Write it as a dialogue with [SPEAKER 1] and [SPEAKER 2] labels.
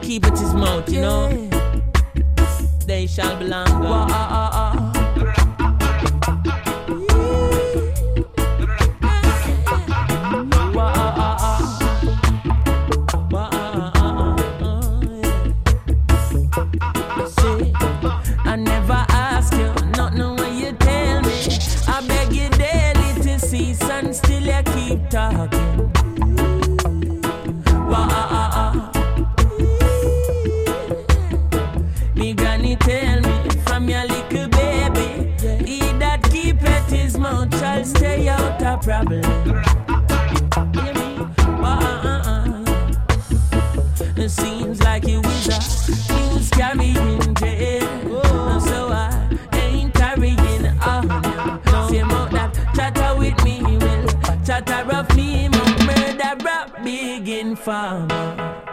[SPEAKER 1] keep it his mouth, you know. They shall belong God. See, I never ask you, nothing when you tell me. I beg you daily to cease and still you keep talking. Me granny tell me from your little baby, he that keepeth his mouth shall stay out of problem. It seems like you was carrying jail, so I ain't carrying on. Say about that chatter with me, will chatter of me, murder rap big informer.